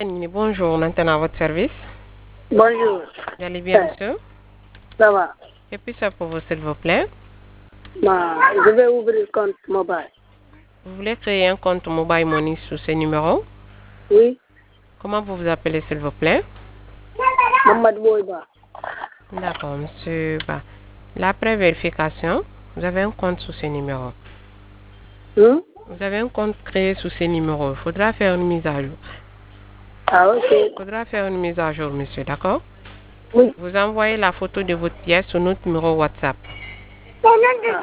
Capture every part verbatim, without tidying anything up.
Bonjour, maintenant à votre service. Bonjour. Vous allez bien, monsieur? Ça va. Que puis-je faire pour vous, s'il vous plaît? Bah, je vais ouvrir un compte mobile. Vous voulez créer un compte Mobile Money sous ce numéro? Oui. Comment vous vous appelez, s'il vous plaît? Mohamed Boyba. D'accord, monsieur. Bah, l'après vérification, vous avez un compte sous ce numéro. Hmm? Vous avez un compte créé sous ce numéro. Il faudra faire une mise à jour. Ah, ok. Il faudra faire une mise à jour, monsieur, d'accord? Oui. Vous envoyez la photo de votre pièce sur notre numéro WhatsApp. Pour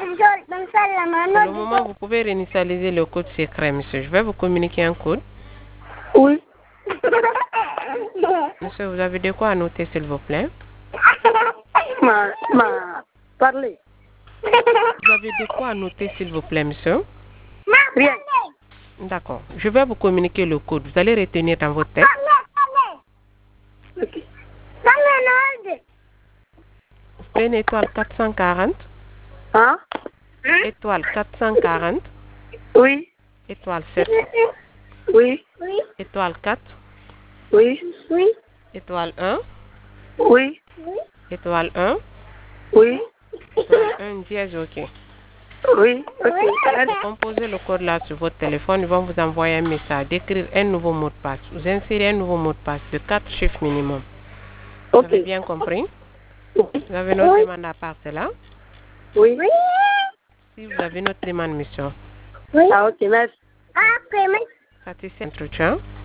le moment, vous pouvez réinitialiser le code secret, monsieur. Je vais vous communiquer un code. Oui. Monsieur, vous avez de quoi noter, s'il vous plaît? Ma, ma, parlez. Vous avez de quoi noter, s'il vous plaît, monsieur? Rien. D'accord. Je vais vous communiquer le code. Vous allez retenir dans votre tête. Ok. Vous prenez étoile quatre cent quarante. Hein? Étoile quatre cent quarante. Oui. Étoile sept. Oui. Étoile quatre. Oui. Oui. Étoile un. Oui. Étoile un. Oui. Étoile un dièse, ok. Oui. Ok. Vous composez le code là sur votre téléphone. Ils vont vous envoyer un message, d'écrire un nouveau mot de passe. Vous insérez un nouveau mot de passe de quatre chiffres minimum. Vous Ok. avez bien compris? Oui. Vous avez notre demande à part de là? Oui. Si vous avez notre demande, monsieur. Ah, ok, merci. Satisfait entretien.